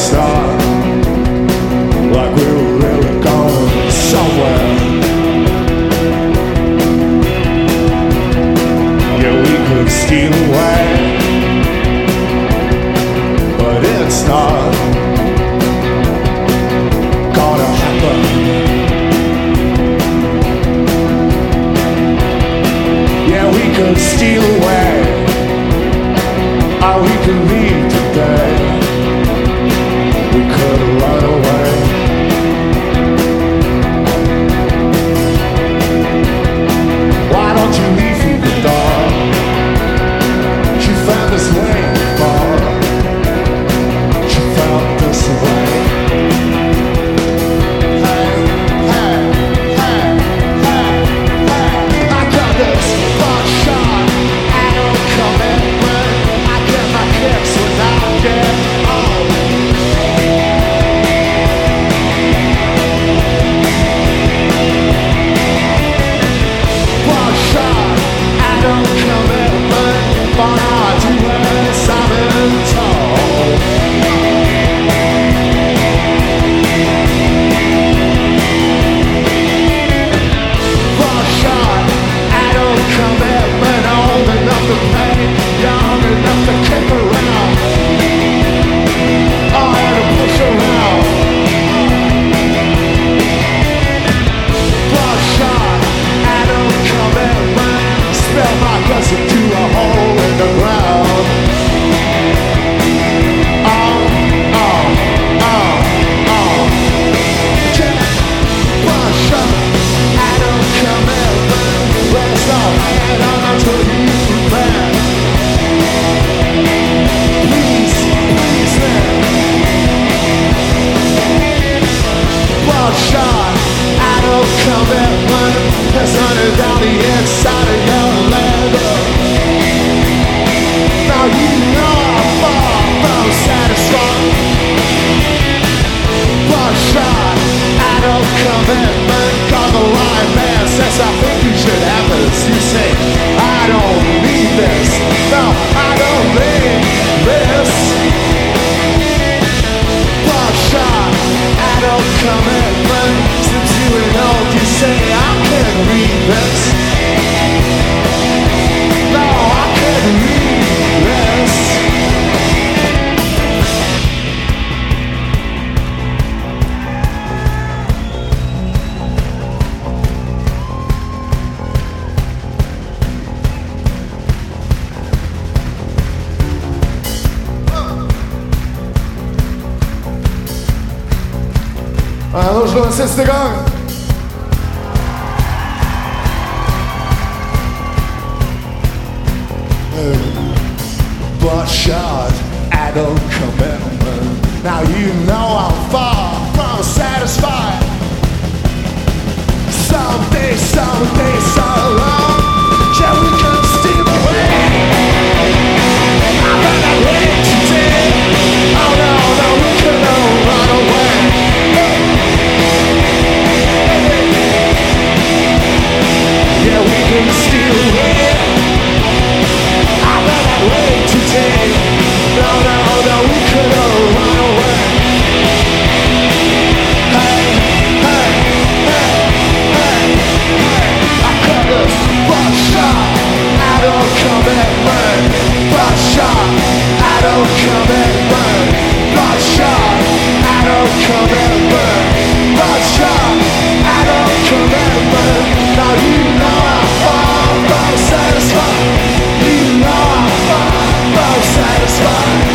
start, like we were really going somewhere. Yeah, we could steal away, but it's not gonna happen. Yeah, we could steal away, or we could leave today. We could run away. Why don't you leave through the door? She found this way far. She found this way. Hey, hey, hey, hey, hey. I got this one shot. I don't commitment. I get my kicks when I get home. One shot. I don't commitment. But I do as I've been told. One shot. I don't commitment. Old enough to pay, young enough to kick around. I had to push around. One shot. I don't commitment. Spell my guts into a hole in the ground. Oh, oh, oh, oh. One shot. I don't commitment. Rest off head until you prepare. Please, please, man. One shot. I don't commitment. There's nothing down the inside of your leather. Now you know I'm far from satisfied. One shot. I don't commitment. Cause the line man says I think you should have this. You say I don't need this. No, I don't need this. One shot. I don't commitment. Since you and old, you say I can't read this. No, I can't read this. Vamos con este gang. One shot, I don't commitment. Now you know I'm far from satisfied. Someday, someday, so long, yeah, we can steal away. I better wait today. Oh no, no, we can all run away. Yeah, we can steal away. I better wait today. No, no, no, we could all run away. Hey, hey, hey, hey, hey. I cut this one shot. I don't commitment. One shot. I don't commitment. One shot. I don't commitment. One shot. I don't commitment. Now you know I'm far from satisfied. You know I'm far from satisfied.